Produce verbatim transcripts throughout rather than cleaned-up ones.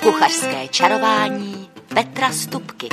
Kuchařské čarování Petra Stupky.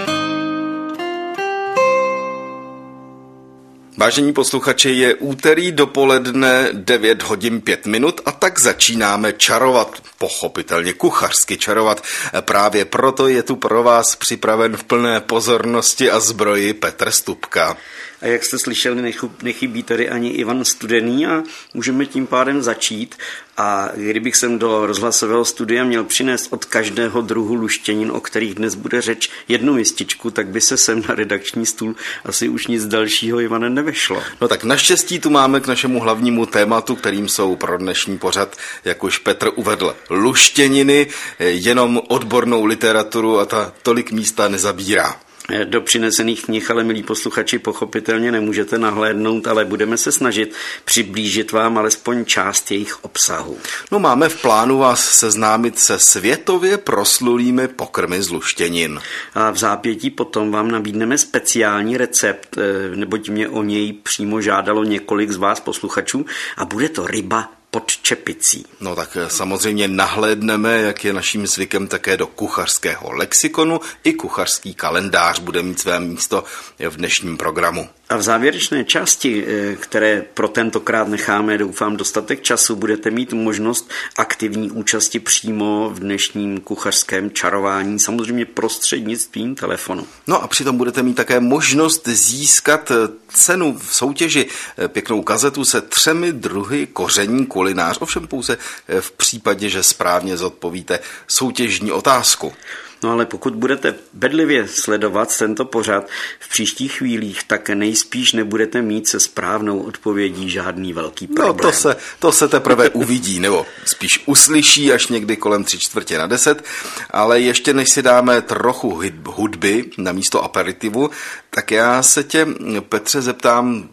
Vážení posluchači, je úterý dopoledne devět hodin pět minut a tak začínáme čarovat, pochopitelně kuchařsky čarovat. Právě proto je tu pro vás připraven v plné pozornosti a zbroji Petr Stupka. A jak jste slyšeli, nechybí tady ani Ivan Studený a můžeme tím pádem začít. A kdybych sem do rozhlasového studia měl přinést od každého druhu luštěnin, o kterých dnes bude řeč, jednu mističku, tak by se sem na redakční stůl asi už nic dalšího, Ivane, nevešlo. No tak naštěstí tu máme k našemu hlavnímu tématu, kterým jsou pro dnešní pořad, jak už Petr uvedl, luštěniny, jenom odbornou literaturu a ta tolik místa nezabírá. Do přinesených knih, ale milí posluchači, pochopitelně nemůžete nahlédnout, ale budeme se snažit přiblížit vám alespoň část jejich obsahu. No, máme v plánu vás seznámit se světově proslulými pokrmy z luštěnin. A v zápětí potom vám nabídneme speciální recept, neboť mě o něj přímo žádalo několik z vás posluchačů, a bude to ryba pod čepicí. No tak samozřejmě nahlédneme, jak je naším zvykem, také do kuchařského lexikonu. I kuchařský kalendář bude mít své místo v dnešním programu. A v závěrečné části, které pro tentokrát necháme, doufám, dostatek času, budete mít možnost aktivní účasti přímo v dnešním kuchařském čarování, samozřejmě prostřednictvím telefonu. No a přitom budete mít také možnost získat cenu v soutěži, pěknou kazetu se třemi druhy koření kulinář, ovšem pouze v případě, že správně zodpovíte soutěžní otázku. No ale pokud budete bedlivě sledovat tento pořad v příštích chvílích, tak nejspíš nebudete mít se správnou odpovědí žádný velký problém. No to se, to se teprve uvidí, nebo spíš uslyší až někdy kolem tři čtvrtě na deset, ale ještě než si dáme trochu hudby na místo aperitivu, tak já se tě, Petře, zeptám,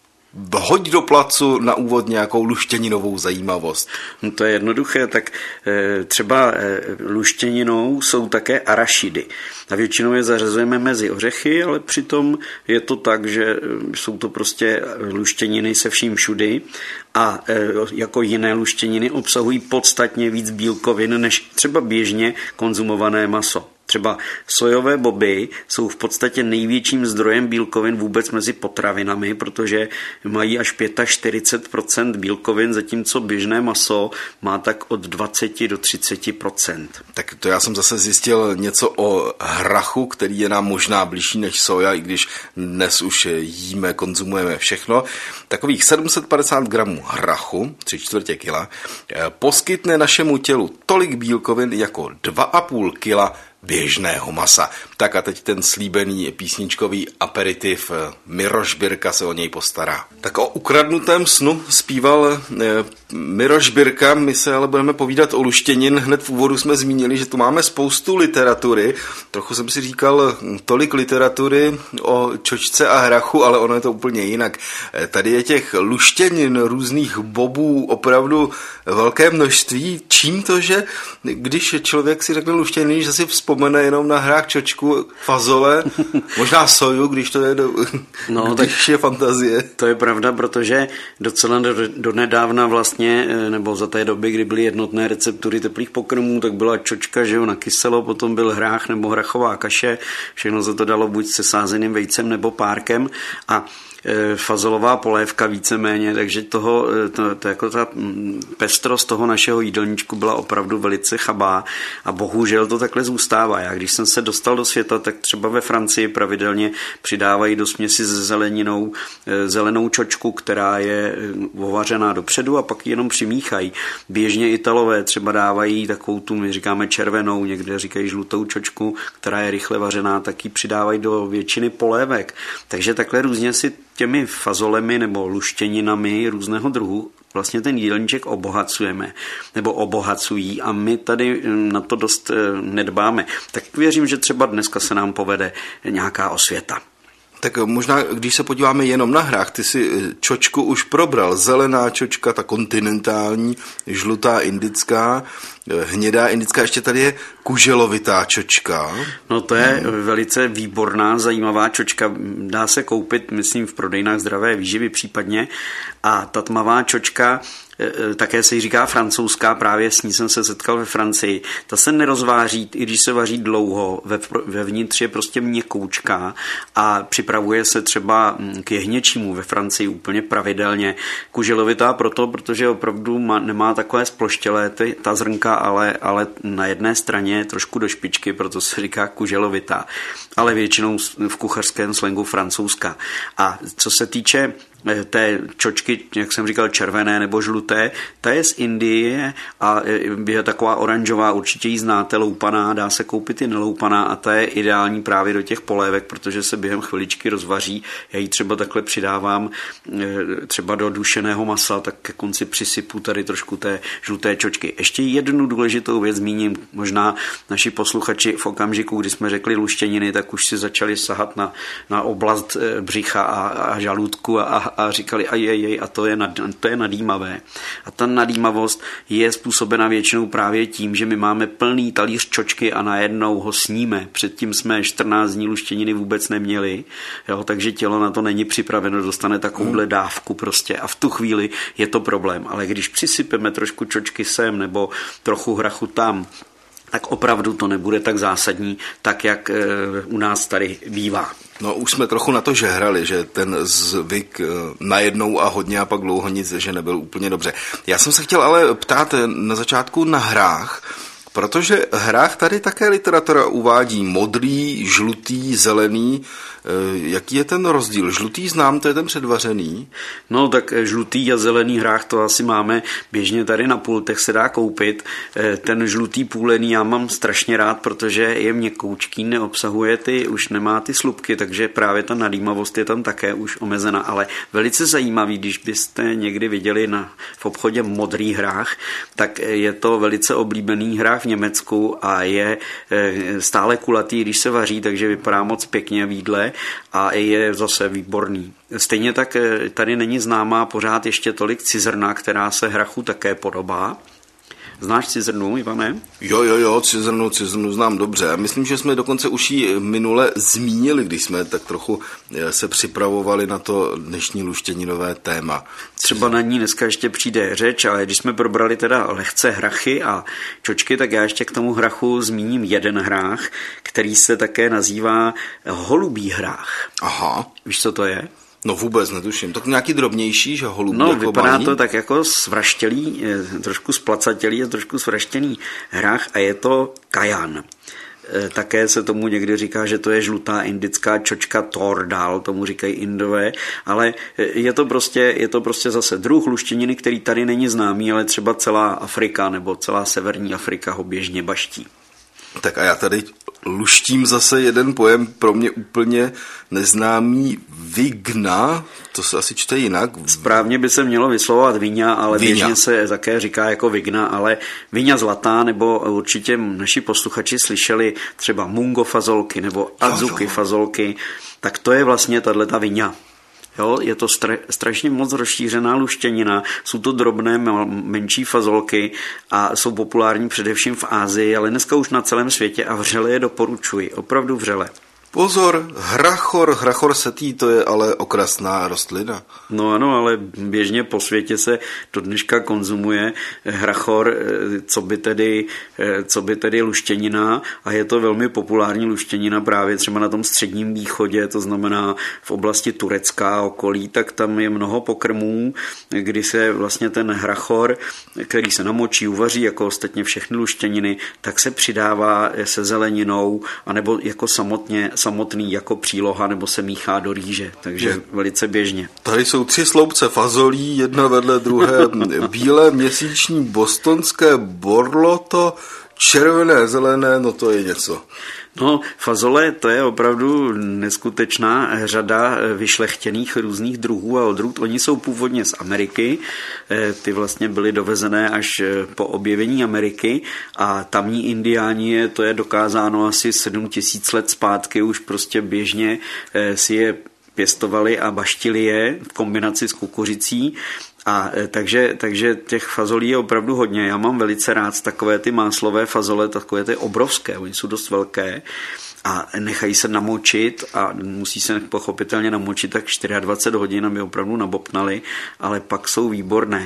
hoď do placu na úvod nějakou luštěninovou zajímavost. No to je jednoduché, tak e, třeba e, luštěninou jsou také arašidy. A většinou je zařazujeme mezi ořechy, ale přitom je to tak, že jsou to prostě luštěniny se vším všudy a e, jako jiné luštěniny obsahují podstatně víc bílkovin než třeba běžně konzumované maso. Třeba sojové boby jsou v podstatě největším zdrojem bílkovin vůbec mezi potravinami, protože mají až čtyřicet pět procent bílkovin, zatímco běžné maso má tak od dvacet do třicet procent. Tak to já jsem zase zjistil něco o hrachu, který je nám možná blížší než soja, i když dnes už jíme, konzumujeme všechno. Takových sedm set padesát gramů hrachu, tři čtvrtě kila, poskytne našemu tělu tolik bílkovin jako dva a půl kila běžného masa. Tak a teď ten slíbený písničkový aperitiv, Miroš Birka se o něj postará. Tak o ukradnutém snu zpíval eh, Miroš Birka, my se ale budeme povídat o luštěnin. Hned v úvodu jsme zmínili, že tu máme spoustu literatury. Trochu jsem si říkal, tolik literatury o čočce a hrachu, ale ono je to úplně jinak. Tady je těch luštěnin, různých bobů opravdu velké množství. Čím to, že když člověk si řekne luštěniny, že si vzpomene jenom na hrách, čočku, fazole, možná soju, když to je do, no, když je fantazie. To je pravda, protože docela do, do nedávna vlastně, nebo za té doby, kdy byly jednotné receptury teplých pokrmů, tak byla čočka, že jo, na kyselo, potom byl hrách nebo hrachová kaše, všechno se to dalo buď se sázeným vejcem nebo párkem a fazolová polévka víceméně, takže toho, to, to jako ta pestrost toho našeho jídelníčku byla opravdu velice chabá a bohužel to takhle zůstává. Já když jsem se dostal do světa, tak třeba ve Francii pravidelně přidávají do směsi se zeleninou zelenou čočku, která je ovařená dopředu a pak ji jenom přimíchají. Běžně Italové třeba dávají takovou tu, my říkáme červenou, někde říkají žlutou čočku, která je rychle vařená, tak ji přidávají do většiny polévek. Takže takhle různě si těmi fazolemi nebo luštěninami různého druhu vlastně ten jídelníček obohacujeme nebo obohacují a my tady na to dost nedbáme. Tak věřím, že třeba dneska se nám povede nějaká osvěta. Tak možná, když se podíváme jenom na hrách, ty si čočku už probral. Zelená čočka, ta kontinentální, žlutá indická, hnědá indická, ještě tady je kuželovitá čočka. No to je hmm. velice výborná, zajímavá čočka. Dá se koupit, myslím, v prodejnách zdravé výživy případně. A ta tmavá čočka také se jí říká francouzská, právě s ní jsem se setkal ve Francii. Ta se nerozváří, i když se vaří dlouho, vevnitř je prostě měkoučká a připravuje se třeba k jehněčímu ve Francii úplně pravidelně. Kuželovitá proto, protože opravdu má, nemá takové sploštělé ty, ta zrnka, ale, ale na jedné straně trošku do špičky, proto se říká kuželovitá. Ale většinou v kuchařském slangu francouzská. A co se týče té čočky, jak jsem říkal, červené nebo žluté, ta je z Indie a je taková oranžová, určitě ji znáte, loupaná, dá se koupit i neloupaná a ta je ideální právě do těch polévek, protože se během chviličky rozvaří. Já ji třeba takhle přidávám třeba do dušeného masa, tak ke konci přisypu tady trošku té žluté čočky. Ještě jednu důležitou věc zmíním, možná naši posluchači v okamžiku, kdy jsme řekli luštěniny, tak už si začali sahat na, na oblast břicha a, a žaludku a a říkali ajejej a to je, nad, to je nadýmavé. A ta nadýmavost je způsobena většinou právě tím, že my máme plný talíř čočky a najednou ho sníme. Předtím jsme čtrnáct dní luštěniny vůbec neměli, jo, takže tělo na to není připraveno, dostane takovouhle dávku prostě a v tu chvíli je to problém. Ale když přisypeme trošku čočky sem nebo trochu hrachu tam, tak opravdu to nebude tak zásadní, tak jak e, u nás tady bývá. No už jsme trochu na to žehrali, že ten zvyk najednou a hodně a pak dlouho nic, že nebyl úplně dobře. Já jsem se chtěl ale ptát na začátku na hrách, protože hrách tady také literatura uvádí modrý, žlutý, zelený. Jaký je ten rozdíl? Žlutý znám, to je ten předvařený. No tak žlutý a zelený hrách to asi máme běžně tady na pultech, se dá koupit. Ten žlutý půlený já mám strašně rád, protože je měkoučký, neobsahuje ty, už nemá ty slupky, takže právě ta nadýmavost je tam také už omezena, ale velice zajímavý, když byste někdy viděli na, v obchodě modrý hrách, tak je to velice oblíbený hrách v Německu a je stále kulatý, když se vaří, takže vypadá moc pěkně v jídle a je zase výborný. Stejně tak tady není známá pořád ještě tolik cizrna, která se hrachu také podobá. Znáš cizrnu, Ivane? Jo, jo, jo, cizrnu, cizrnu znám dobře. Myslím, že jsme dokonce už ji minule zmínili, když jsme tak trochu se připravovali na to dnešní luštěninové téma. Třeba na ní dneska ještě přijde řeč, ale když jsme probrali teda lehce hrachy a čočky, tak já ještě k tomu hrachu zmíním jeden hrách, který se také nazývá holubí hrách. Aha. Víš, co to je? No vůbec netuším. Tak nějaký drobnější, že holubí? No, jako vypadá baní? To tak jako svraštělý, trošku splacatělý a trošku svraštěný hrách a je to kajan. Také se tomu někdy říká, že to je žlutá indická čočka tordal, tomu říkají Indové, ale je to prostě, je to prostě zase druh luštěniny, který tady není známý, ale třeba celá Afrika nebo celá severní Afrika ho běžně baští. Tak a já tady luštím zase jeden pojem pro mě úplně neznámý, vigna, to se asi čte jinak. Správně by se mělo vyslovovat viňa, ale Viňa. Běžně se také říká jako vigna, ale viňa zlatá, nebo určitě naši posluchači slyšeli třeba mungo fazolky nebo adzuki fazolky, tak to je vlastně tato viňa. Jo, je to stra, strašně moc rozšířená luštěnina, jsou to drobné menší fazolky a jsou populární především v Asii, ale dneska už na celém světě a vřele je doporučuji, opravdu vřele. Pozor, hrachor, hrachor setý, to je ale okrasná rostlina. No ano, ale běžně po světě se do dneška konzumuje hrachor, co by tedy, co by tedy luštěnina a je to velmi populární luštěnina právě třeba na tom středním východě, to znamená v oblasti Turecka a okolí, tak tam je mnoho pokrmů, kdy se vlastně ten hrachor, který se namočí, uvaří jako ostatně všechny luštěniny, tak se přidává se zeleninou anebo jako samotně samotný jako příloha nebo se míchá do rýže, takže je. Velice běžně. Tady jsou tři sloupce fazolí, jedna vedle druhé, bílé měsíční bostonské borloto, červené, zelené, no to je něco. No, fazole, to je opravdu neskutečná řada vyšlechtěných různých druhů a odrůd. Oni jsou původně z Ameriky, ty vlastně byly dovezené až po objevení Ameriky a tamní indiáni, to je dokázáno asi sedm tisíc let zpátky, už prostě běžně si je pěstovali a baštili je v kombinaci s kukuřicí. A takže, takže těch fazolí je opravdu hodně. Já mám velice rád takové ty máslové fazole, takové ty obrovské, oni jsou dost velké a nechají se namočit a musí se pochopitelně namočit tak dvacet čtyři hodin, aby opravdu nabobtnali, ale pak jsou výborné.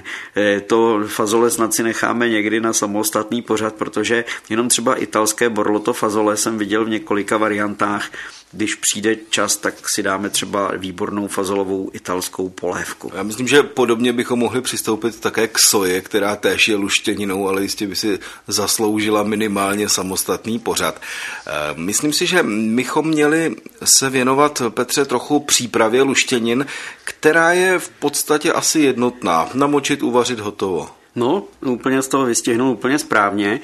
To fazole snad si necháme někdy na samostatný pořad, protože jenom třeba italské borloto fazole jsem viděl v několika variantách. Když přijde čas, tak si dáme třeba výbornou fazolovou italskou polévku. Já myslím, že podobně bychom mohli přistoupit také k soje, která též je luštěninou, ale jistě by si zasloužila minimálně samostatný pořad. Myslím si, že bychom měli se věnovat, Petře, trochu přípravě luštěnin, která je v podstatě asi jednotná. Namočit, uvařit, hotovo. No, úplně z toho vystihnu úplně správně.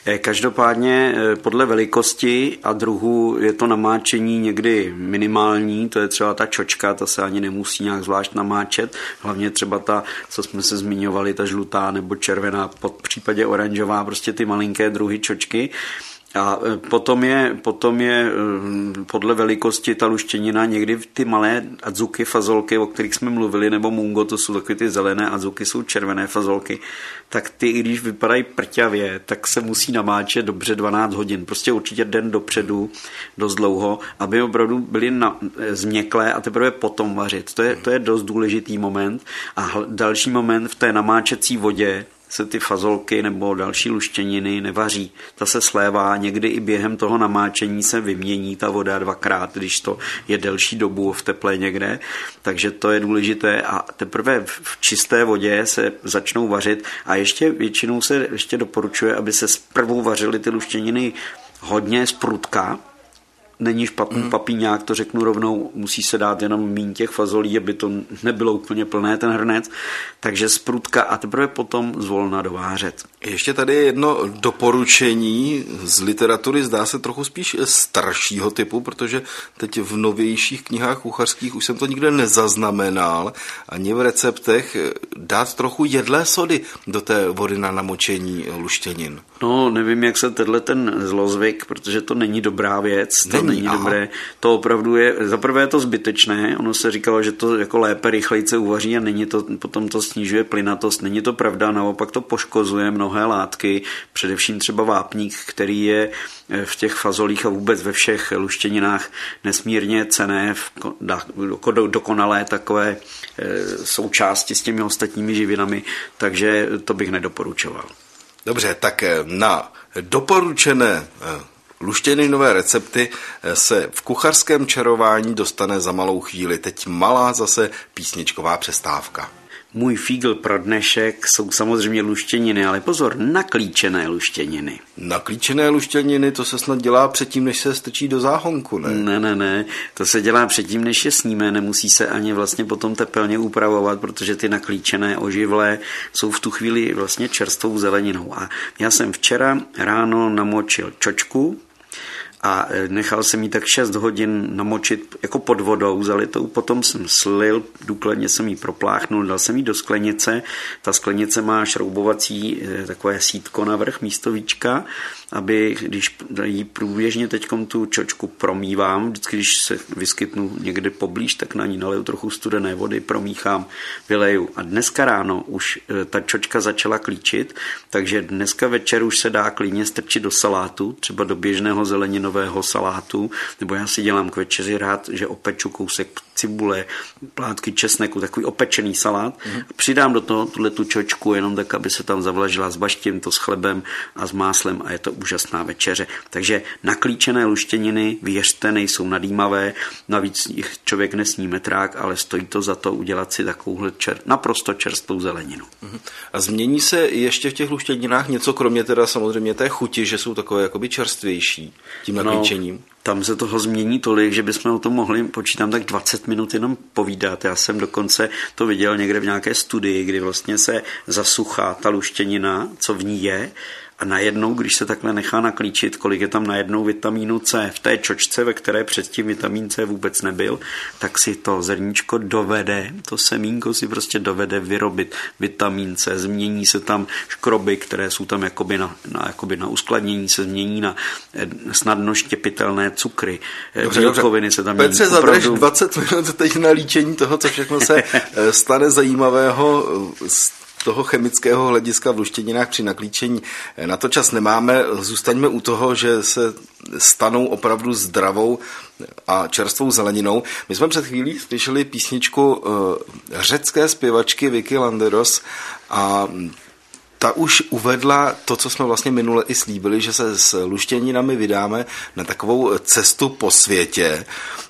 Každopádně podle velikosti a druhu je to namáčení někdy minimální, to je třeba ta čočka, ta se ani nemusí nějak zvlášť namáčet, hlavně třeba ta, co jsme se zmiňovali, ta žlutá nebo červená, pod případě oranžová, prostě ty malinké druhy čočky. A potom je, potom je podle velikosti ta luštěnina někdy ty malé adzuky, fazolky, o kterých jsme mluvili, nebo mungo, to jsou takové ty zelené adzuky, jsou červené fazolky, tak ty, i když vypadají prťavě, tak se musí namáčet dobře dvanáct hodin, prostě určitě den dopředu, dost dlouho, aby opravdu byly na, změklé a teprve potom vařit. To je, to je dost důležitý moment. A další moment v té namáčecí vodě se ty fazolky nebo další luštěniny nevaří. Ta se slévá, někdy i během toho namáčení se vymění ta voda dvakrát, když to je delší dobu v teple někde, takže to je důležité a teprve v čisté vodě se začnou vařit a ještě většinou se ještě doporučuje, aby se zprvu vařily ty luštěniny hodně z prutka. Není špatný mm. papíňák, to řeknu rovnou, musí se dát jenom míň těch fazolí, aby to nebylo úplně plné ten hrnec, takže z prutka a teprve potom zvolna dovářet. Ještě tady je jedno doporučení z literatury, zdá se trochu spíš staršího typu, protože teď v novějších knihách kuchařských už jsem to nikde nezaznamenal, ani v receptech, dát trochu jedlé sody do té vody na namočení luštěnin. No, nevím, jak se tenhle ten zlozvyk, protože to není dobrá věc, to není, není dobré, to opravdu je, zaprvé je to zbytečné, ono se říkalo, že to jako lépe rychlejce uvaří a není to, potom to snižuje plynatost, není to pravda, naopak to poškozuje mnohé látky, především třeba vápník, který je v těch fazolích a vůbec ve všech luštěninách nesmírně cenné, dokonalé takové součásti s těmi ostatními živinami, takže to bych nedoporučoval. Dobře, tak na doporučené luštěninové recepty se v kuchařském čarování dostane za malou chvíli. Teď malá zase písničková přestávka. Můj fígl pro dnešek jsou samozřejmě luštěniny, ale pozor, naklíčené luštěniny. Naklíčené luštěniny, to se snad dělá předtím, než se strčí do záhonku, ne? Ne, ne, ne, to se dělá předtím, než je sníme, nemusí se ani vlastně potom tepelně upravovat, protože ty naklíčené oživlé jsou v tu chvíli vlastně čerstvou zeleninou. A já jsem včera ráno namočil čočku, a nechal jsem ji tak šest hodin namočit jako pod vodou zalitou, potom jsem slil, důkladně jsem ji propláchnul, dal jsem ji do sklenice, ta sklenice má šroubovací takové sítko navrch místo víčka, aby když ji průběžně teďkom tu čočku promívám, vždycky když se vyskytnu někde poblíž, tak na ní naleju trochu studené vody, promíchám, vyleju. A dneska ráno už ta čočka začala klíčit, takže dneska večer už se dá klidně strčit do salátu, třeba do běžného zeleninového salátu, nebo já si dělám k večeři rád, že opeču kousek cibule, plátky česneku, takový opečený salát. Mm. A přidám do toho tuhle tu čočku jenom tak, aby se tam zavlažila s baštím, to s chlebem a s máslem a je to úžasná večeře. Takže naklíčené luštěniny, věřte, nejsou nadýmavé, navíc jich člověk nesní metrák, ale stojí to za to udělat si takovouhle čer, naprosto čerstvou zeleninu. Mm. A změní se ještě v těch luštěninách něco, kromě teda samozřejmě té chuti, že jsou takové jakoby čerstvější tím naklíčením? No, tam se toho změní tolik, že bychom o tom mohli, počítám, tak dvacet minut jenom povídat. Já jsem dokonce to viděl někde v nějaké studii, kdy vlastně se zasuchá ta luštěnina, co v ní je, a najednou, když se takhle nechá naklíčit, kolik je tam najednou vitamínu C v té čočce, ve které předtím vitamín C vůbec nebyl, tak si to zrníčko dovede, to semínko si prostě dovede vyrobit vitamín C, změní se tam škroby, které jsou tam jakoby na, na, jakoby na uskladnění, se změní na snadno štěpitelné cukry, dobře, bílkoviny se tam Petře, mění. Zadrž dvacet minut teď na líčení toho, co všechno se stane zajímavého toho chemického hlediska v luštěninách při naklíčení na to čas nemáme. Zůstaňme u toho, že se stanou opravdu zdravou a čerstvou zeleninou. My jsme před chvílí slyšeli písničku řecké zpěvačky Vicky Landeros a ta už uvedla to, co jsme vlastně minule i slíbili, že se s luštěninami vydáme na takovou cestu po světě.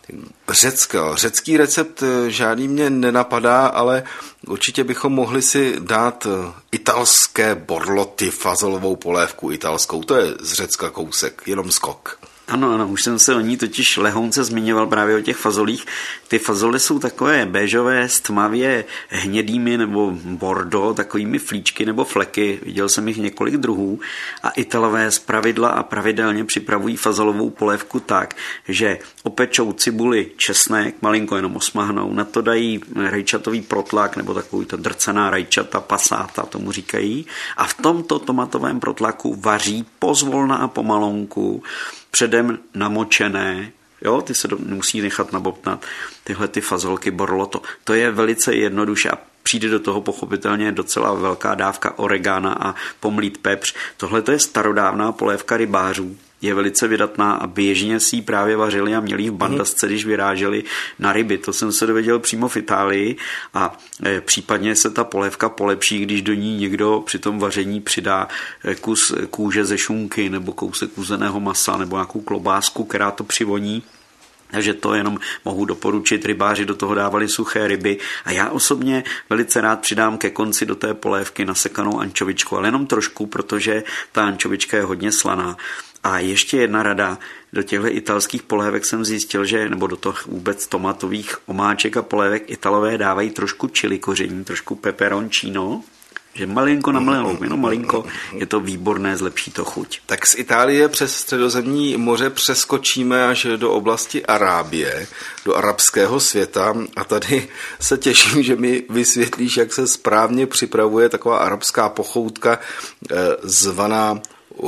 Řecko. Řecký recept žádný mě nenapadá, ale určitě bychom mohli si dát italské borloty, fazolovou polévku italskou. To je z Řecka kousek, jenom skok. Ano, ano, už jsem se o ní totiž lehonce zmiňoval právě o těch fazolích. Ty fazoly jsou takové béžové s tmavě hnědými nebo bordo, takovými flíčky nebo fleky. Viděl jsem jich několik druhů a Italové zpravidla a pravidelně připravují fazolovou polévku tak, že opečou cibuli, česnek, malinko jenom osmahnou, na to dají rajčatový protlak nebo takový ta drcená rajčata, pasáta tomu říkají a v tomto tomatovém protlaku vaří pozvolna a pomalonku předem namočené, jo, ty se do, musí nechat nabobtnat, tyhle ty fazolky borloto. To je velice jednoduše a přijde do toho pochopitelně docela velká dávka oregana a pomlít pepř. Tohle to je starodávná polévka rybářů. Je velice vydatná a běžně si ji právě vařili a měli ji v bandasce, když vyráželi na ryby. To jsem se dověděl přímo v Itálii a e, případně se ta polévka polepší, když do ní někdo při tom vaření přidá kus kůže ze šunky nebo kousek uzeného masa nebo nějakou klobásku, která to přivoní. Takže to jenom mohu doporučit. Rybáři do toho dávali suché ryby a já osobně velice rád přidám ke konci do té polévky nasekanou ančovičku, ale jenom trošku, protože ta ančovička je hodně slaná. A ještě jedna rada, do těchto italských polévek jsem zjistil, že, nebo do toho vůbec tomatových omáček a polévek Italové dávají trošku chili koření, trošku peperoncino, že malinko na mlelou, jenom malinko, je to výborné, zlepší to chuť. Tak z Itálie přes Středozemní moře přeskočíme až do oblasti Arábie, do arabského světa a tady se těším, že mi vysvětlíš, jak se správně připravuje taková arabská pochoutka eh, zvaná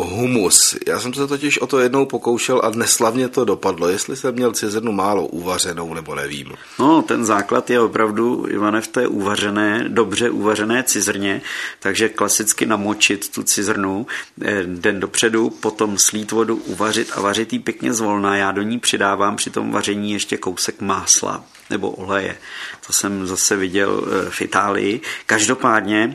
humus. Já jsem se totiž o to jednou pokoušel a neslavně to dopadlo. Jestli jsem měl cizrnu málo uvařenou, nebo nevím. No, ten základ je opravdu, Ivane, v té uvařené, dobře uvařené cizrně, takže klasicky namočit tu cizrnu den dopředu, potom slít vodu, uvařit a vařit jí pěkně zvolna. Já do ní přidávám při tom vaření ještě kousek másla nebo oleje. To jsem zase viděl v Itálii. Každopádně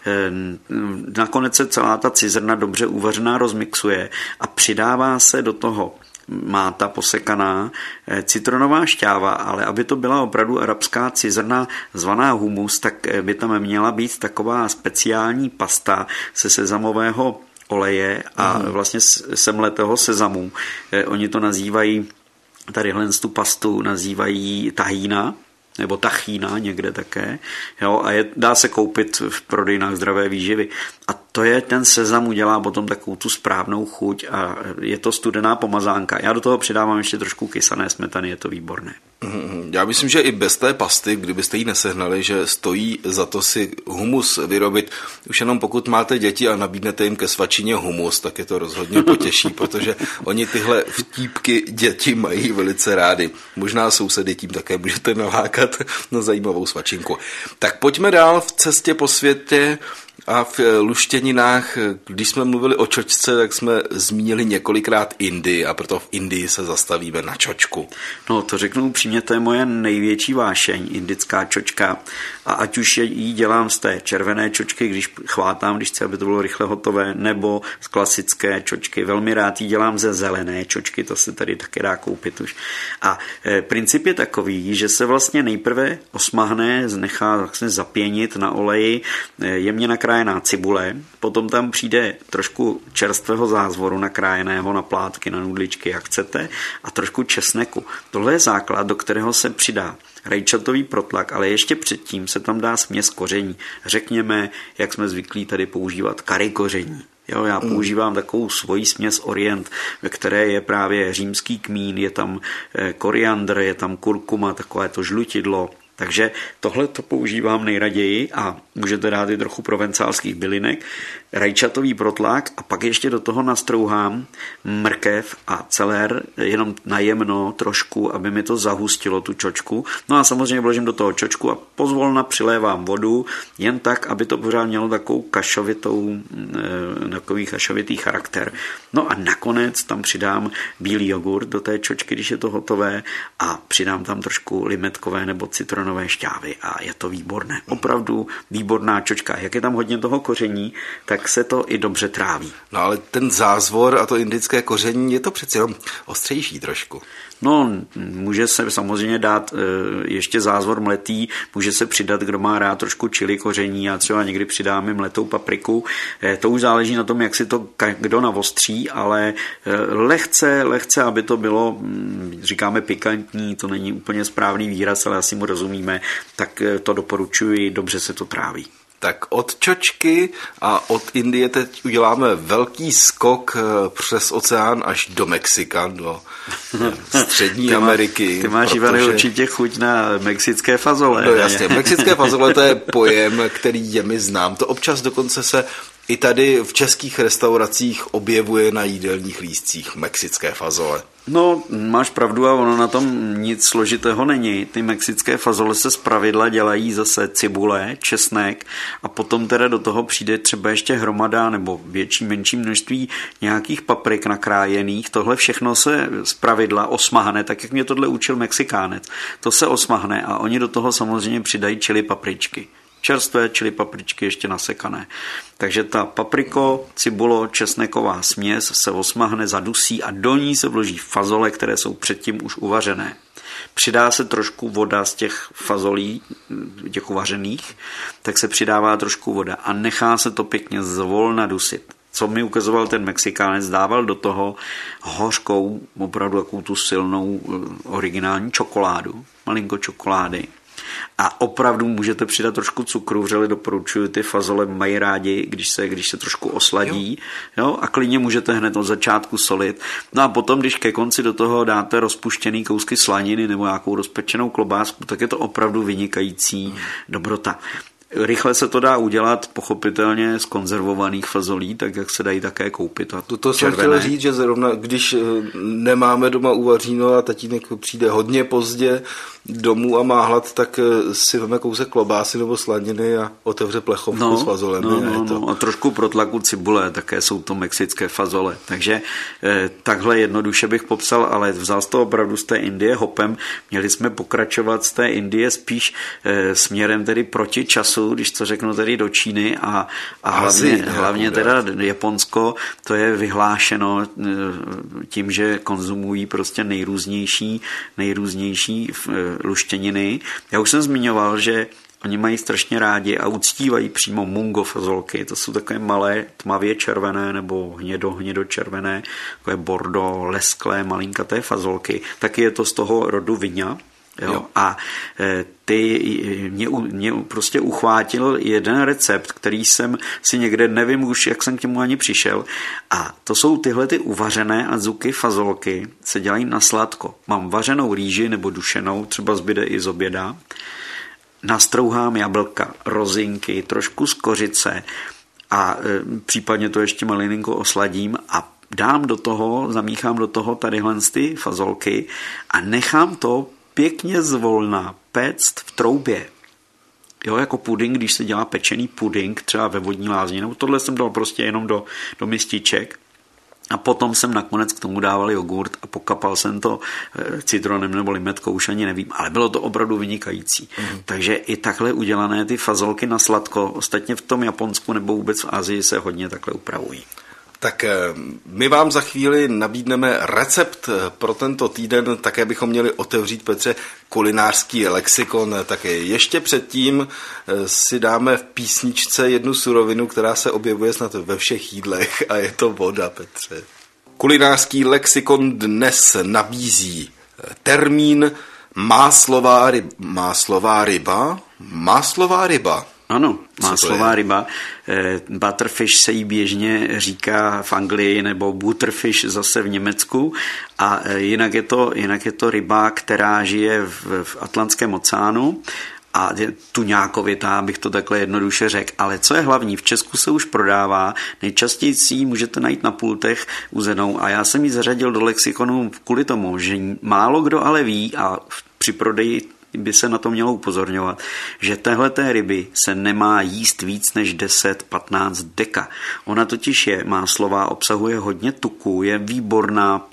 nakonec se celá ta cizrna dobře uvařená rozmixuje a přidává se do toho máta posekaná, citronová šťáva, ale aby to byla opravdu arabská cizrna zvaná humus, tak by tam měla být taková speciální pasta se sezamového oleje a mm. vlastně semletého sezamu. Oni to nazývají, tadyhle tu pastu nazývají tahína, nebo tachína někde také, jo, a je, dá se koupit v prodejnách zdravé výživy. A to je, ten sezam udělá potom takovou tu správnou chuť a je to studená pomazánka. Já do toho přidávám ještě trošku kysané smetany, je to výborné. Já myslím, že i bez té pasty, kdybyste ji nesehnali, že stojí za to si humus vyrobit. Už jenom pokud máte děti a nabídnete jim ke svačině humus, tak je to rozhodně potěší, protože oni tyhle vtípky děti mají velice rády. Možná sousedy tím také můžete nalákat na zajímavou svačinku. Tak pojďme dál v cestě po světě. A v luštěninách, když jsme mluvili o čočce, tak jsme zmínili několikrát Indii a proto v Indii se zastavíme na čočku. No to řeknu upřímně, to je moje největší vášeň, indická čočka. A ať už ji dělám z té červené čočky, když chvátám, když chci, aby to bylo rychle hotové, nebo z klasické čočky. Velmi rád ji dělám ze zelené čočky, to se tady taky dá koupit už. A e, princip je takový, že se vlastně nejprve osmahne, nechá vlastně zapěnit na oleji e, jemně nakrájená cibule, potom tam přijde trošku čerstvého zázvoru nakrájeného na plátky, na nudličky, jak chcete, a trošku česneku. Tohle je základ, do kterého se přidá rajčatový protlak, ale ještě předtím se tam dá směs koření. Řekněme, jak jsme zvyklí tady používat kari koření. Jo, já používám takovou svoji směs orient, ve které je právě římský kmín, je tam koriandr, je tam kurkuma, takové to žlutidlo, Takže tohle to používám nejraději a můžete dát i trochu provencálských bylinek, rajčatový protlák a pak ještě do toho nastrouhám mrkev a celer jenom najemno trošku, aby mi to zahustilo tu čočku. No a samozřejmě vložím do toho čočku a pozvolna přilévám vodu, jen tak, aby to pořád mělo takovou kašovitou, takový kašovitý charakter. No a nakonec tam přidám bílý jogurt do té čočky, když je to hotové a přidám tam trošku limetkové nebo citronové šťávy a je to výborné. Opravdu výborná čočka. Jak je tam hodně toho koření, tak se to i dobře tráví. No ale ten zázvor a to indické koření je to přeci jenom ostřejší trošku. No, může se samozřejmě dát ještě zázvor mletý, může se přidat, kdo má rád trošku chili koření a třeba někdy přidáme mletou papriku. To už záleží na tom, jak si to kdo navostří, ale lehce, lehce, aby to bylo, říkáme pikantní, to není úplně správný výraz, ale asi mu rozumíme, tak to doporučuji, dobře se to tráví. Tak od čočky a od Indie teď uděláme velký skok přes oceán až do Mexika, do Střední ty má, Ameriky. Ty máš, Ivane, protože... určitě chuť na mexické fazole. No jasně, mexické fazole to je pojem, který je mi znám. To občas dokonce se i tady v českých restauracích objevuje na jídelních lístcích mexické fazole. No, máš pravdu a ono na tom nic složitého není. Ty mexické fazole se zpravidla dělají zase cibule, česnek a potom teda do toho přijde třeba ještě hromada nebo větší, menší množství nějakých paprik nakrájených. Tohle všechno se zpravidla osmahne, tak jak mě tohle učil Mexikánec. To se osmahne a oni do toho samozřejmě přidají chili papričky. Čerstvé čili papričky ještě nasekané. Takže ta papriko, cibulo, česneková směs se osmahne, zadusí a do ní se vloží fazole, které jsou předtím už uvařené. Přidá se trošku voda z těch fazolí, těch uvařených, tak se přidává trošku voda a nechá se to pěkně zvolna dusit. Co mi ukazoval ten Mexikánec, dával do toho hořkou, opravdu takovou tu silnou originální čokoládu, malinko čokolády. A opravdu můžete přidat trošku cukru, vřele doporučuji, ty fazole mají rádi, když se, když se trošku osladí, jo. Jo, a klidně můžete hned od začátku solit. No a potom, když ke konci do toho dáte rozpuštěný kousky slaniny nebo nějakou rozpečenou klobásku, tak je to opravdu vynikající hmm. dobrota. Rychle se to dá udělat, pochopitelně z konzervovaných fazolí, tak jak se dají také koupit. A to jsem chtěl říct, že zrovna když nemáme doma uvaříno a tatínek přijde hodně pozdě domů a má hlad, tak si veme kousek klobásy nebo slaniny a otevře plechovku no, s fazolemi. No, no, no. A trošku protlaku cibule, také jsou to mexické fazole. Takže eh, takhle jednoduše bych popsal, ale vzal z toho opravdu z té Indie hopem. Měli jsme pokračovat z té Indie spíš eh, směrem tedy proti času, když to řeknu tedy do Číny a, a hlavně, hlavně teda Japonsko, to je vyhlášeno tím, že konzumují prostě nejrůznější, nejrůznější luštěniny. Já už jsem zmiňoval, že oni mají strašně rádi a uctívají přímo mungo fazolky. To jsou takové malé, tmavě červené nebo hnědo, hnědočervené, takové bordo, lesklé, malinkaté fazolky. Taky je to z toho rodu viňa. Jo? Jo. A ty mě, mě prostě uchvátil jeden recept, který jsem si někde, nevím už, jak jsem k němu ani přišel. A to jsou tyhle ty uvařené azuki fazolky, se dělají na sladko. Mám vařenou rýži nebo dušenou, třeba zbyde i z oběda. Nastrouhám jablka, rozinky, trošku z kořice a e, případně to ještě malinko osladím a dám do toho, zamíchám do toho tadyhle ty fazolky a nechám to pěkně zvolna péct v troubě. Jo, jako puding, když se dělá pečený puding, třeba ve vodní lázně, nebo tohle jsem dal prostě jenom do, do mističek. A potom jsem nakonec k tomu dával jogurt a pokapal jsem to citronem nebo limetkou, už ani nevím, ale bylo to opravdu vynikající. Mm. Takže i takhle udělané ty fazolky na sladko, ostatně v tom Japonsku nebo vůbec v Asii se hodně takhle upravují. Tak my vám za chvíli nabídneme recept pro tento týden, také bychom měli otevřít, Petře, kulinářský lexikon, tak ještě předtím si dáme v písničce jednu surovinu, která se objevuje snad ve všech jídlech a je to voda, Petře. Kulinářský lexikon dnes nabízí termín máslová ryba, máslová ryba, máslová ryba. Ano, máslová ryba. Butterfish se jí běžně říká v Anglii nebo butterfish zase v Německu a jinak je to, jinak je to ryba, která žije v, v Atlantském oceánu a je tuňákovitá, bych to takhle jednoduše řekl. Ale co je hlavní, v Česku se už prodává, nejčastěji si ji můžete najít na pultech uzenou a já jsem ji zařadil do lexikonu kvůli tomu, že málo kdo ale ví a při prodeji by se na to mělo upozorňovat, že téhleté ryby se nemá jíst víc než deset patnáct deka. Ona totiž je máslová, obsahuje hodně tuku, je výborná,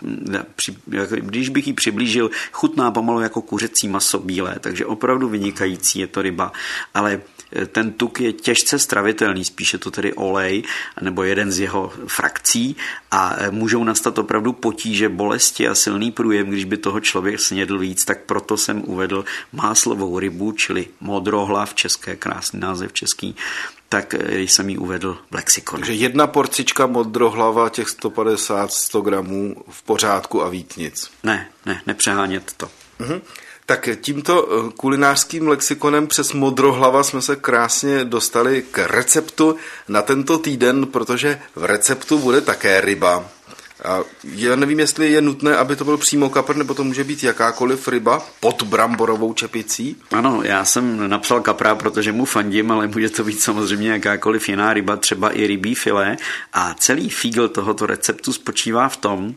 když bych ji přiblížil, chutná pomalu jako kuřecí maso bílé, takže opravdu vynikající je to ryba, ale ten tuk je těžce stravitelný, spíše to tedy olej, nebo jeden z jeho frakcí a můžou nastat opravdu potíže, bolesti a silný průjem, když by toho člověk snědl víc, tak proto jsem uvedl máslovou rybu, čili modrohlav, české, krásný název český, tak jsem ji uvedl v lexikonu. Takže jedna porcička modrohlava, těch sto padesát sto gramů v pořádku a víc nic. Ne, ne, nepřehánět to. Mhm. Tak tímto kulinářským lexikonem přes modrohlava jsme se krásně dostali k receptu na tento týden, protože v receptu bude také ryba. A já nevím, jestli je nutné, aby to byl přímo kapr, nebo to může být jakákoliv ryba pod bramborovou čepicí. Ano, já jsem napsal kapra, protože mu fandím, ale může to být samozřejmě jakákoliv jiná ryba, třeba i rybí filé. A celý fígl tohoto receptu spočívá v tom,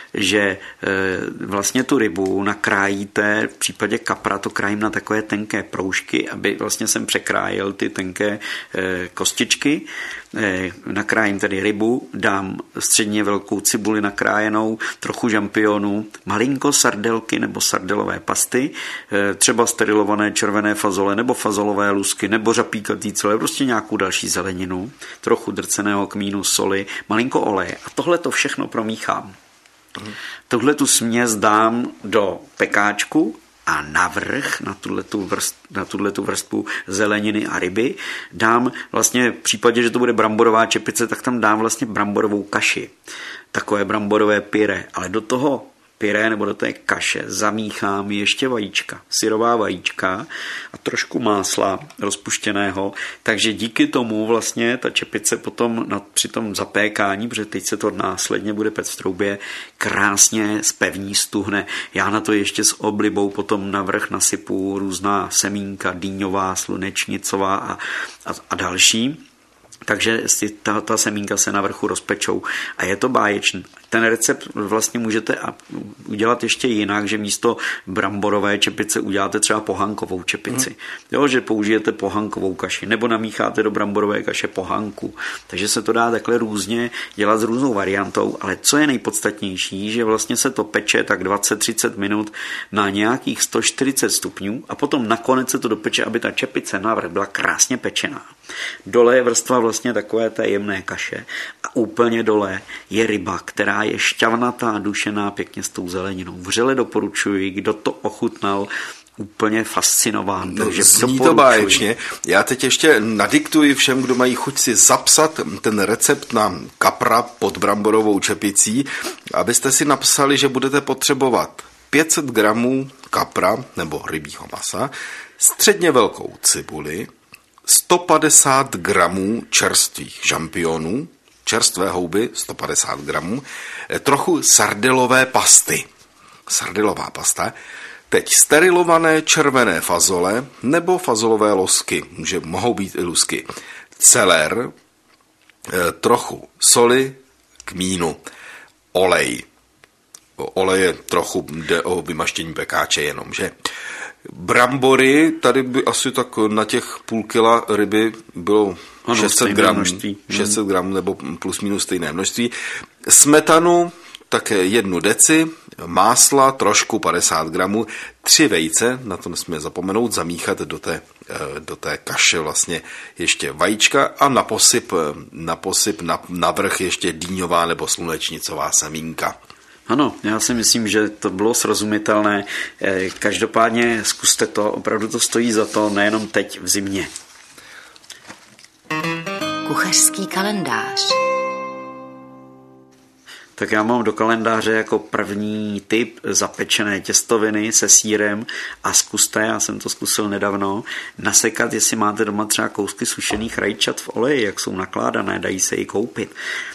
že vlastně tu rybu nakrájíte, v případě kapra to krájím na takové tenké proužky, aby vlastně jsem překrájel ty tenké kostičky. Nakrájím tedy rybu, dám středně velkou cibuli nakrájenou, trochu žampionů, malinko sardelky nebo sardelové pasty, třeba sterilované červené fazole nebo fazolové lusky nebo řapíkatý celé, prostě nějakou další zeleninu, trochu drceného kmínu, soli, malinko oleje a tohle to všechno promíchám. Tuhle tu směs dám do pekáčku a navrch na tuhletu vrst, na tuhletu vrstvu zeleniny a ryby dám vlastně v případě, že to bude bramborová čepice, tak tam dám vlastně bramborovou kaši. Takové bramborové pyré, ale do toho pyré nebo do té kaše zamíchám ještě vajíčka, syrová vajíčka a trošku másla rozpuštěného, takže díky tomu vlastně ta čepice potom na, při tom zapékání, protože teď se to následně bude pect v troubě, krásně zpevní, stuhne. Já na to ještě s oblibou potom navrch nasypu různá semínka, dýňová, slunečnicová a, a, a další. Takže si ta, ta semínka se na vrchu rozpečou a je to báječný. Ten recept vlastně můžete udělat ještě jinak, že místo bramborové čepice uděláte třeba pohankovou čepici. Mm. Jo, že použijete pohankovou kaši nebo namícháte do bramborové kaše pohanku. Takže se to dá takhle různě dělat s různou variantou, ale co je nejpodstatnější, že vlastně se to peče tak dvacet třicet minut na nějakých sto čtyřicet stupňů a potom nakonec se to dopeče, aby ta čepice navrch byla krásně pečená. Dole je vrstva vlastně takové té jemné kaše a úplně dole je ryba, která je šťavnatá, dušená, pěkně s tou zeleninou. Vřele doporučuji, kdo to ochutnal, úplně fascinován. No, zní to báječně. Já teď ještě nadiktuji všem, kdo mají chuť si zapsat ten recept na kapra pod bramborovou čepicí, abyste si napsali, že budete potřebovat pět set gramů kapra nebo rybího masa, středně velkou cibuli, sto padesát gramů čerstvých žampionů, čerstvé houby, sto padesát gramů, trochu sardelové pasty. Sardelová pasta. Teď sterilované červené fazole nebo fazolové losky, může, mohou být i lusky. Celer, trochu soli, kmínu, olej. Oleje trochu jde o vymaštění pekáče jenom, že? Brambory, tady by asi tak na těch půl kila ryby bylo ano, šest set gramů, šest set gramů nebo plus minus stejné množství. Smetanu také jednu deci, másla trošku padesát gramů, tři vejce, na to nesmíme zapomenout, zamíchat do té, do té kaše vlastně ještě vajíčka a na posyp, na posyp na, navrch ještě dýňová nebo slunečnicová semínka. Ano, já si myslím, že to bylo srozumitelné. Každopádně zkuste to, opravdu to stojí za to, nejenom teď v zimě. Kuchařský kalendář. Tak já mám do kalendáře jako první tip zapečené těstoviny se sýrem a zkuste, já jsem to zkusil nedávno, nasekat, jestli máte doma třeba kousky sušených rajčat v oleji, jak jsou nakládané, dají se i koupit.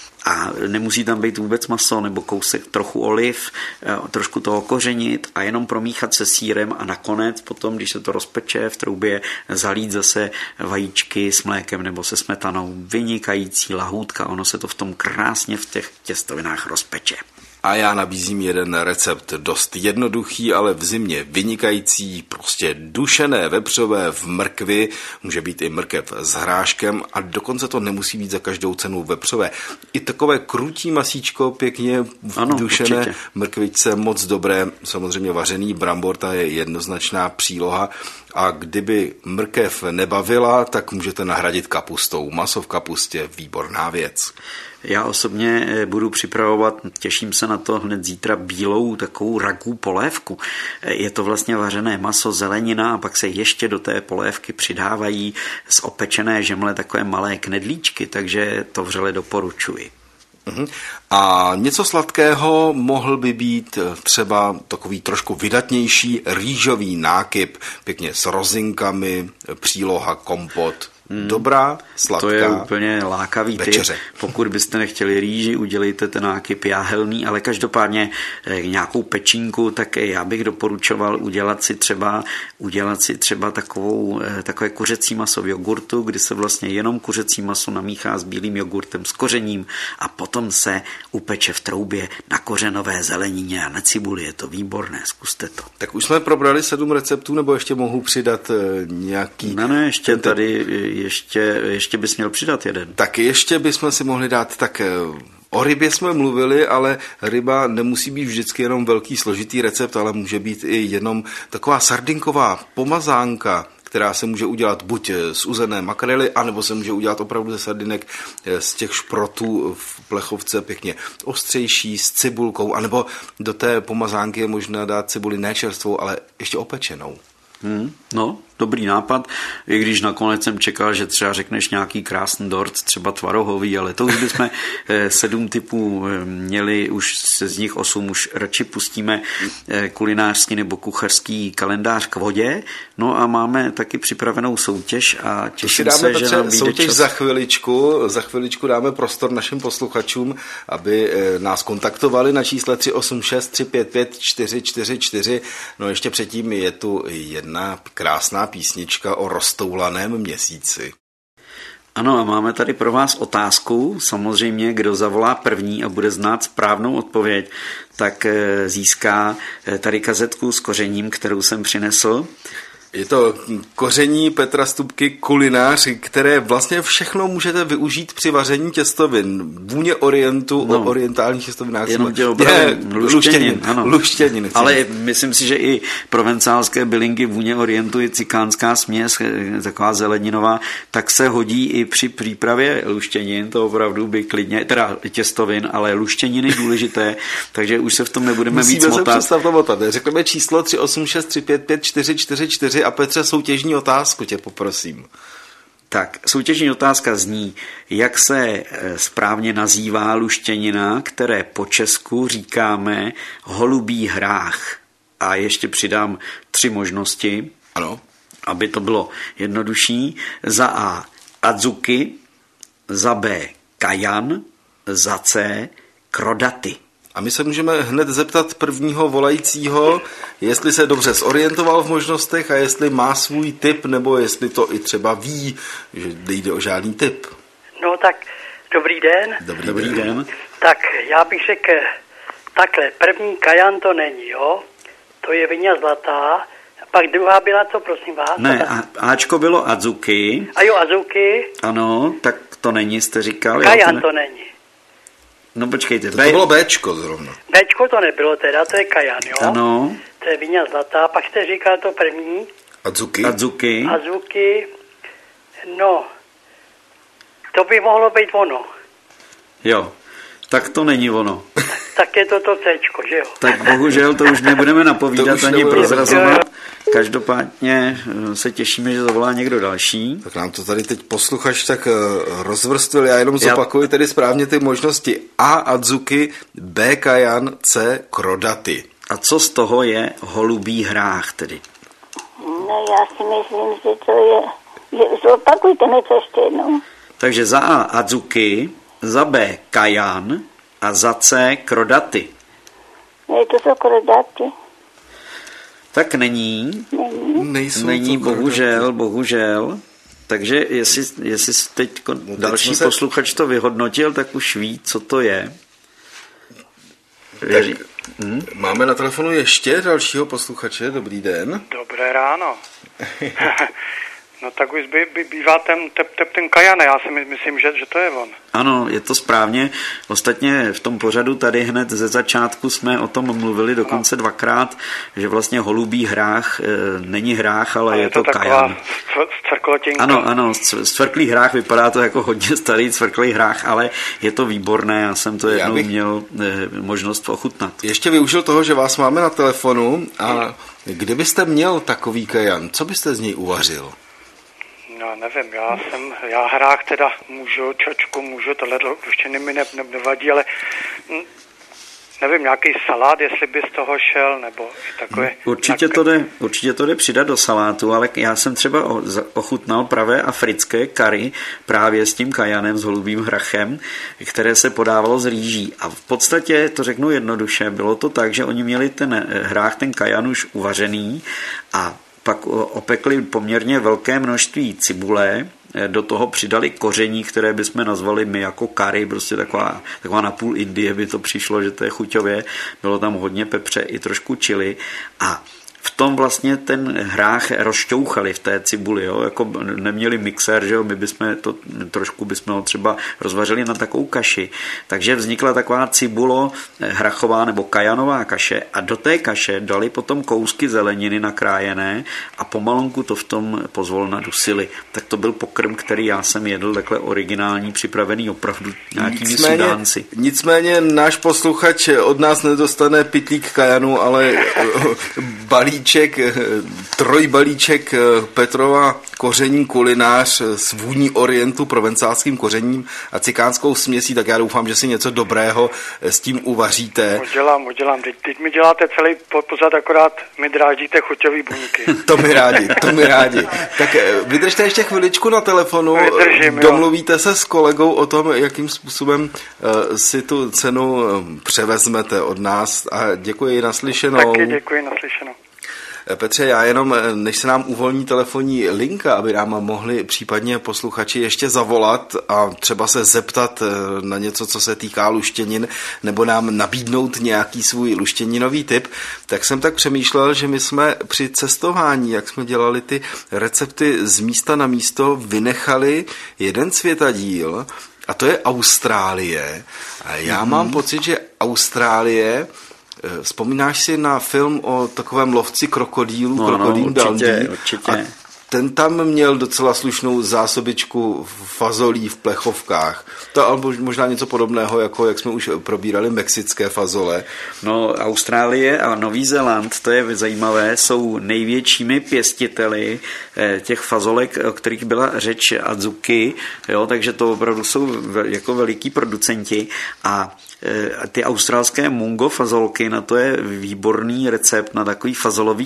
A nemusí tam být vůbec maso nebo kousek trochu oliv, trošku to okořenit a jenom promíchat se sýrem a nakonec potom, když se to rozpeče v troubě, zalít zase vajíčky s mlékem nebo se smetanou. Vynikající lahůdka, ono se to v tom krásně v těch těstovinách rozpeče. A já nabízím jeden recept dost jednoduchý, ale v zimě vynikající, prostě dušené vepřové v mrkvi, může být i mrkev s hráškem a dokonce to nemusí být za každou cenu vepřové. I takové krutí masíčko pěkně v ano, dušené určitě. Mrkvičce, moc dobré, samozřejmě vařený brambor, ta je jednoznačná příloha. A kdyby mrkev nebavila, tak můžete nahradit kapustou. Maso v kapustě, výborná věc. Já osobně budu připravovat, těším se na to hned zítra, bílou takovou ragu polévku. Je to vlastně vařené maso, zelenina a pak se ještě do té polévky přidávají z opečené žemle takové malé knedlíčky, takže to vřele doporučuji. Uhum. A něco sladkého mohl by být třeba takový trošku vydatnější rýžový nákyp, pěkně s rozinkami, příloha, kompot. Hmm. Dobrá, sladká. To je úplně lákavý večeře. Typ. Pokud byste nechtěli rýži, udělejte ten nákyp jáhelný, ale každopádně nějakou pečínku, tak já bych doporučoval udělat si třeba, udělat si třeba takovou, takové kuřecí maso v jogurtu, kdy se vlastně jenom kuřecí maso namíchá s bílým jogurtem, s kořením a potom se upeče v troubě na kořenové zelenině a na cibuli. Je to výborné, zkuste to. Tak už jsme probrali sedm receptů, nebo ještě mohu přidat nějaký... No ne, ještě tady... Ještě, ještě bys měl přidat jeden. Tak ještě bychom si mohli dát, tak o rybě jsme mluvili, ale ryba nemusí být vždycky jenom velký složitý recept, ale může být i jenom taková sardinková pomazánka, která se může udělat buď z uzené makrely, anebo se může udělat opravdu ze sardinek z těch šprotů v plechovce pěkně ostřejší, s cibulkou, anebo do té pomazánky je možné dát cibuli ne čerstvou, ale ještě opečenou. Hmm, no, dobrý nápad, i když nakonec jsem čekal, že třeba řekneš nějaký krásný dort, třeba tvarohový, ale to už bychom sedm typů měli, už se z nich osm už radši pustíme kulinářský nebo kuchařský kalendář k vodě, no a máme taky připravenou soutěž a těším dáme, se, Petře, že nám vyjde soutěž čas. za chviličku, za chviličku dáme prostor našim posluchačům, aby nás kontaktovali na čísle tři osm šest tři pět pět čtyři čtyři čtyři, no ještě předtím je tu jedna krásná písnička o roztoulaném měsíci. Ano, a máme tady pro vás otázku. Samozřejmě, kdo zavolá první a bude znát správnou odpověď, tak získá tady kazetku s kořením, kterou jsem přinesl. Je to koření Petra Stupky, kulinář, které vlastně všechno můžete využít při vaření těstovin. Vůně orientu, no, o orientálních těstovinách. Jenom tě opravím, luštěnin. Ano. luštěnin Ale myslím si, že i provencálské bylinky vůně orientu je cikánská směs, taková zeleninová, tak se hodí i při přípravě luštěnin, to opravdu by klidně, teda těstovin, ale luštěniny důležité, takže už se v tom nebudeme Musíme víc motat. Musíme se přestat to motat. Řekneme číslo tři osm šest tři pět pět čtyři čtyři čtyři a Petře, soutěžní otázku tě poprosím. Tak, soutěžní otázka zní, jak se správně nazývá luštěnina, které po česku říkáme holubí hrách. A ještě přidám tři možnosti, ano, aby to bylo jednodušší. Za A adzuki, za B kajan, za C krodaty. A my se můžeme hned zeptat prvního volajícího, jestli se dobře zorientoval v možnostech a jestli má svůj tip, nebo jestli to i třeba ví, že nejde o žádný tip. No tak, dobrý den. Dobrý, dobrý den. den. Tak já bych řekl takhle, první kajan to není, jo? To je vině zlatá. Pak druhá byla to, prosím vás. Ne, a, Ačko bylo adzuki. A jo, azuki. Ano, tak to není, jste říkal. Kajan to, ne... to není. No počkejte. To, to bylo Béčko zrovna. Béčko to nebylo teda, to je kajan, jo? Ano. To je vině zlatá, pak jste říkal to první. Adzuki. Adzuki. Azuki, no, to by mohlo být ono. Jo, tak to není ono. Tak, tak je to to Cčko, že jo? Tak bohužel to už nebudeme napovídat už ani nebudeme. prozrazovat. Každopádně se těšíme, že zavolá někdo další. Tak nám to tady teď posluchač tak rozvrstvil. Já jenom zopakuju tedy správně ty možnosti. A Adzuki, B Kajan, C Krodaty. A co z toho je holubý hrách tedy? No já si myslím, že to je... Že zopakujte mi to ještě jednou. Takže za A Adzuki, za B Kajan a za C Krodaty. Je to to Krodaty. Tak není. Není. Nejsou Není, to bohužel, Krodaty. bohužel. Takže jestli, jestli teď teď další se- posluchač to vyhodnotil, tak už ví, co to je. Tak, máme na telefonu ještě dalšího posluchače. Dobrý den. Dobré ráno. No tak už by, by bývá ten, tep, tep, ten Kajane, já si my- myslím, že, že to je on. Ano, je to správně. Ostatně v tom pořadu tady hned ze začátku jsme o tom mluvili dokonce dvakrát, že vlastně holubý hrách e, není hrách, ale A je, je to, to taková kajan. cvrklotinka. Ano, ano, cvrklý hrách, vypadá to jako hodně starý cvrklý hrách, ale je to výborné, já jsem to jednou bych- měl e, možnost ochutnat. Ještě využil toho, že vás máme na telefonu a kdybyste měl takový kajan, co byste z něj uvařil? No nevím, já jsem, já hrách teda můžu, čočku můžu, tohle ještě mi ne, ne, nevadí, ale hm, nevím, nějaký salát, jestli by z toho šel, nebo i takové... Určitě to, jde, určitě to jde přidat do salátu, ale já jsem třeba ochutnal pravé africké kary právě s tím kajanem, s holubým hrachem, které se podávalo z rýží. A v podstatě, to řeknu jednoduše, bylo to tak, že oni měli ten hrách, ten kajan už uvařený a pak opekli poměrně velké množství cibule, do toho přidali koření, které bychom nazvali my jako kary, prostě taková, taková napůl Indie by to přišlo, že to je chuťově, bylo tam hodně pepře i trošku chili a v tom vlastně ten hrách rozšťouchali v té cibuli, jo? Jako neměli mixér, že jo? My bychom to trošku bychom ho třeba rozvařili na takovou kaši. Takže vznikla taková cibulo hrachová nebo kajanová kaše a do té kaše dali potom kousky zeleniny nakrájené a pomalonku to v tom pozvolna dusili. Tak to byl pokrm, který já jsem jedl, takhle originální, připravený opravdu nějakými Nicméně, Sudánci. nicméně náš posluchač od nás nedostane pytlík kajanu, ale balíček, trojbalíček Petrova koření kulinář s vůní orientu, provencálským kořením a cikánskou směsí, tak já doufám, že si něco dobrého s tím uvaříte. Udělám, udělám. Teď, teď mi děláte celý pozad, akorát mi dráždíte chuťový buňky. To mi rádi, to mi rádi. Tak vydržte ještě chviličku na telefonu, Vydržím, jo. domluvíte se s kolegou o tom, jakým způsobem uh, si tu cenu převezmete od nás a děkuji, naslyšenou. Taky děkuji, naslyšenou. Petře, já jenom, než se nám uvolní telefonní linka, aby nám mohli případně posluchači ještě zavolat a třeba se zeptat na něco, co se týká luštěnin, nebo nám nabídnout nějaký svůj luštěninový tip, tak jsem tak přemýšlel, že my jsme při cestování, jak jsme dělali ty recepty z místa na místo, vynechali jeden světadíl, a to je Austrálie. A já mm-hmm. mám pocit, že Austrálie... Vzpomínáš si na film o takovém lovci krokodýlů, no, Krokodýl no, určitě, Dundee? určitě. A ten tam měl docela slušnou zásobičku fazolí v plechovkách. To alebo možná něco podobného, jako jak jsme už probírali mexické fazole. No, Austrálie a Nový Zéland, to je zajímavé, jsou největšími pěstiteli těch fazolek, o kterých byla řeč, adzuki, jo, takže to opravdu jsou jako veliký producenti a ty australské mungo fazolky, na to je výborný recept na takový fazolový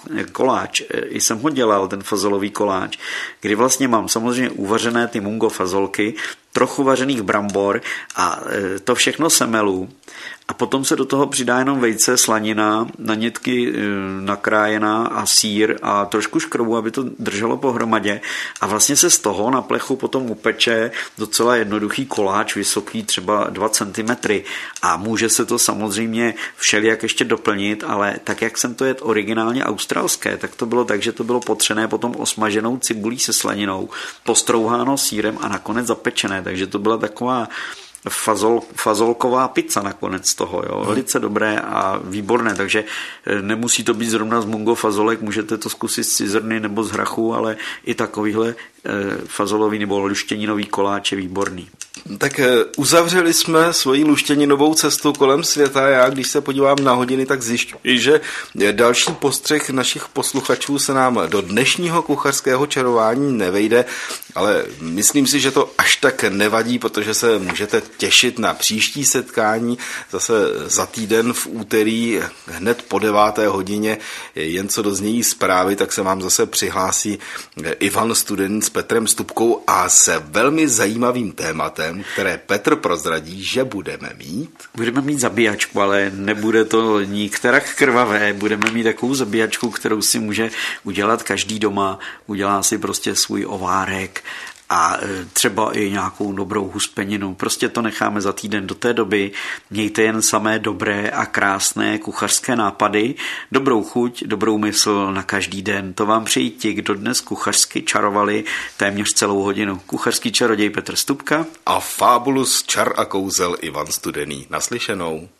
koláč. I jsem ho dělal, ten fazolový koláč, kdy vlastně mám samozřejmě uvařené ty mungo fazolky, trochu vařených brambor a to všechno semelu a potom se do toho přidá jenom vejce, slanina, na nitky nakrájená a sýr a trošku škrobu, aby to drželo pohromadě a vlastně se z toho na plechu potom upeče docela jednoduchý koláč, vysoký třeba dva centimetry a může se to samozřejmě všelijak ještě doplnit, ale tak, jak jsem to jedl originálně australské, tak to bylo tak, že to bylo potřené potom osmaženou cibulí se slaninou, postrouháno sýrem a nakonec zapečené, takže to byla taková fazol, fazolková pizza nakonec toho, jo. Velice dobré a výborné, takže nemusí to být zrovna z mungo fazolek, můžete to zkusit z cizrny nebo z hrachu, ale i takovýhle fazolový nebo luštěninový koláč je výborný. Tak uzavřeli jsme svoji luštěninovou cestu kolem světa. Já, když se podívám na hodiny, tak zjišťuji, že další postřeh našich posluchačů se nám do dnešního kuchařského čarování nevejde, ale myslím si, že to až tak nevadí, protože se můžete těšit na příští setkání zase za týden v úterý hned po deváté hodině. Jen co doznějí zprávy, tak se vám zase přihlásí Ivan Studený s Petrem Stupkou a se velmi zajímavým tématem, které Petr prozradí, že budeme mít. Budeme mít zabíjačku, ale nebude to nikterak krvavé. Budeme mít takovou zabíjačku, kterou si může udělat každý doma. Udělá si prostě svůj ovárek a třeba i nějakou dobrou huspeninu. Prostě to necháme za týden. Do té doby mějte jen samé dobré a krásné kuchařské nápady, dobrou chuť, dobrou mysl na každý den. To vám přejí ti, kdo dnes kuchařsky čarovali téměř celou hodinu. Kuchařský čaroděj Petr Stupka a fabulus čar a kouzel Ivan Studený. Naslyšenou.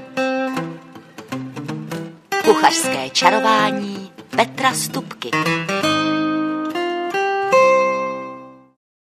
Kuchařské čarování Petra Stupky.